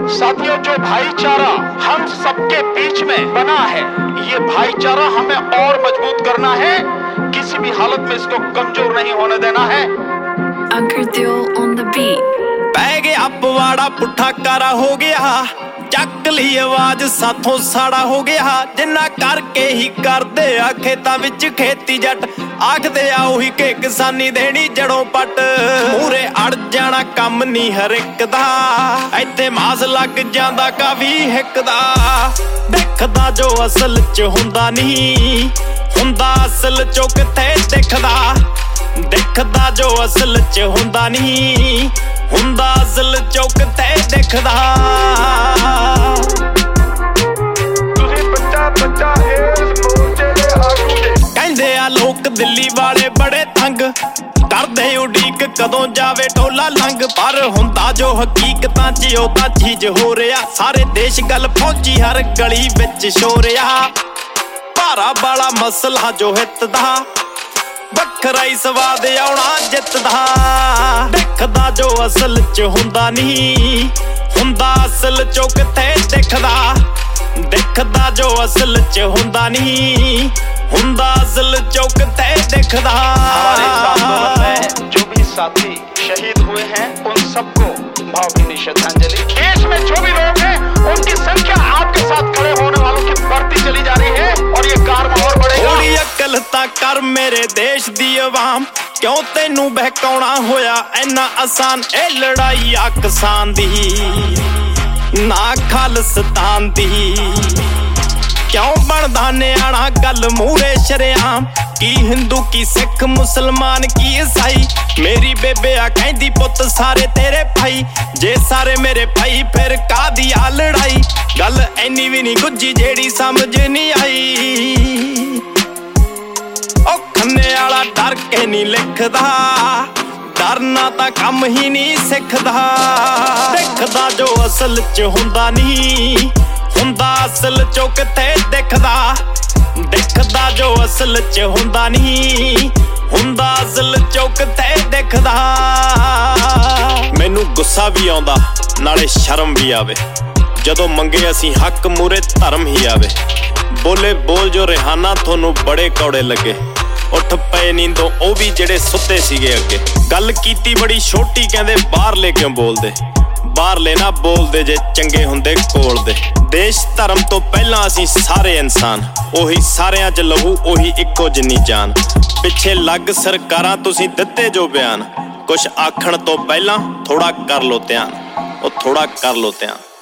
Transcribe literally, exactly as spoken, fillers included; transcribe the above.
साथियों, जो भाईचारा हम सबके बीच में बना है, ये भाईचारा हमें और मजबूत करना है। किसी भी हालत में इसको कमजोर नहीं होने देना है। on the beat। पै गया पवाड़ा पुट्ठा कारा हो गया, ਚੱਕ ਲਈ ਆਵਾਜ਼ ਸਾਥੋਂ ਸਾੜਾ ਹੋ ਗਿਆ। ਜਿੰਨਾ ਕਰਕੇ ਹੀ ਕਰਦੇ ਆ ਖੇਤਾਂ ਵਿੱਚ ਖੇਤੀ ਜੱਟ, ਆਖਦੇ ਆ ਉਹੀ ਕਿ ਕਿਸਾਨੀ ਦੇਣੀ ਜੜੋਂ ਪੱਟ। ਮੂਰੇ ਅੜ ਜਾਣਾ ਕੰਮ ਨਹੀਂ ਹਰ ਇੱਕ ਦਾ, ਇੱਥੇ ਮਾਸ ਲੱਗ ਜਾਂਦਾ ਕਾਫੀ ਹਿੱਕ ਦਾ। ਦਿਖਦਾ ਜੋ ਅਸਲ ਚ ਹੁੰਦਾ ਨਹੀਂ, ਹੁੰਦਾ ਅਸਲ ਚੋਂ ਕਿੱਥੇ ਦਿਖਦਾ। ਦਿਖਦਾ ਜੋ ਅਸਲ ਚ ਹੁੰਦਾ ਨਹੀਂ, ਹੁੰਦਾ ਅਸਲ ਚੋਂ ਕਿੱਥੇ ਦਿਖਦਾ। ਕਹਿੰਦੇ ਆ ਲੋਕ ਦਿੱਲੀ ਵਾਲੇ ਬੜੇ ਤੰਗ, ਕਰਦੇ ਉਡੀਕ ਕਦੋਂ ਜਾਵੇ ਢੋਲਾ ਲੰਘ। ਪਰ ਹੁੰਦਾ ਜੋ ਹਕੀਕਤਾਂ ਚ ਉਹ ਤਾਂ ਚੀਜ਼ ਹੋ ਰਿਹਾ, ਸਾਰੇ ਦੇਸ਼ ਗੱਲ ਪਹੁੰਚੀ ਹਰ ਗਲੀ ਵਿੱਚ ਸ਼ੋਰਿਆ। ਭਾਰਾ ਵਾਲਾ ਮਸਲਾ ਜੋ ਹਿੱਤ ਦਾ, ਵੱਖਰਾ ਹੀ ਸਵਾਦ ਆਉਣਾ ਜਿੱਤ ਦਾ। ਦਿਖਦਾ ਜੋ ਅਸਲ ਚ ਹੁੰਦਾ ਨਹੀਂ, ਹੁੰਦਾ ਅਸਲ ਚੋਂ ਕਿੱਥੇ ਦਿਖਦਾ। ਦਿਖਦਾ ਜੋ ਅਸਲ ਚ ਹੁੰਦਾ ਨਹੀਂ, ਹੁੰਦਾ ਅਸਲ ਚੋਂ ਕਿੱਥੇ ਦਿਖਦਾ। जो भी साथी शहीद हुए हैं उन सबको भावभीनी श्रद्धांजलि। देश में जो भी लोग हैं उनकी संख्या आपके साथ खड़े होने वालों की बढ़ती चली जा रही है और ये कारवां और बढ़ेगा। थोड़ी अकल तां कर मेरे देश दी अवाम, क्यों तैनू बहकाउणा होया इन्ना आसान। ए लड़ाई आ किसान दी ना खालिस्तान दी, क्यों बनदा न्याणा गल मूरे शरेआम। की हिंदू की सिख मुसलमान की ईसाई, मेरी बेबे आ कहंदी पुत सारे तेरे भाई। जे सारे मेरे भाई फिर कादी आ लड़ाई, गल ऐनी भी नहीं गुज्जी जेड़ी समझ नहीं आई। ओ खन्ने आला डर के नहीं लिखदा, डरना तां कम ही नहीं सिखदा। दिखदा जो असल च हुंदा नहीं, ਹੁੰਦਾ ਅਸਲ ਚੋਂ ਕਿੱਥੇ ਦਿਖਦਾ। ਦਿਖਦਾ ਜੋ ਅਸਲ ਚ ਹੁੰਦਾ ਨਹੀਂ, ਹੁੰਦਾ ਅਸਲ ਚੋਂ ਕਿੱਥੇ ਦਿਖਦਾ। ਮੈਨੂੰ ਗੁੱਸਾ ਵੀ ਆਉਂਦਾ ਨਾਲੇ ਸ਼ਰਮ ਵੀ ਆਵੇ, ਜਦੋਂ ਮੰਗੇ ਅਸੀਂ ਹੱਕ ਮੂਰੇ ਧਰਮ ਹੀ ਆਵੇ। ਬੋਲੇ ਬੋਲ ਜੋ ਰਿਹਾਨਾ ਤੁਹਾਨੂੰ ਬੜੇ ਕੌੜੇ ਲੱਗੇ, ਉੱਠ ਪਏ ਨੀਂਦੋਂ ਉਹ ਵੀ ਜਿਹੜੇ ਸੁੱਤੇ ਸੀਗੇ ਅੱਗੇ। ਗੱਲ ਕੀਤੀ ਬੜੀ ਛੋਟੀ ਕਹਿੰਦੇ ਬਾਹਰਲੇ ਕਿਉਂ ਬੋਲਦੇ, ਬਾਹਰਲੇ ਨਾ ਬੋਲਦੇ ਜੇ ਚੰਗੇ ਹੁੰਦੇ ਕੋਲ ਦੇ। ਦੇਸ਼ ਧਰਮ ਤੋਂ ਪਹਿਲਾਂ ਅਸੀਂ ਸਾਰੇ ਇਨਸਾਨ, ਉਹੀ ਸਾਰਿਆਂ 'ਚ ਲਹੂ ਉਹੀ ਇੱਕੋ ਜਿੰਨੀ ਜਾਨ। ਪਿੱਛੇ ਲੱਗ ਸਰਕਾਰਾਂ ਤੁਸੀਂ ਦਿੱਤੇ ਜੋ ਬਿਆਨ, ਕੁਛ ਆਖਣ ਤੋਂ ਪਹਿਲਾਂ ਥੋੜਾ ਕਰ ਲੋ ਧਿਆਨ, ਉਹ ਥੋੜਾ ਕਰ ਲੋ ਧਿਆਨ।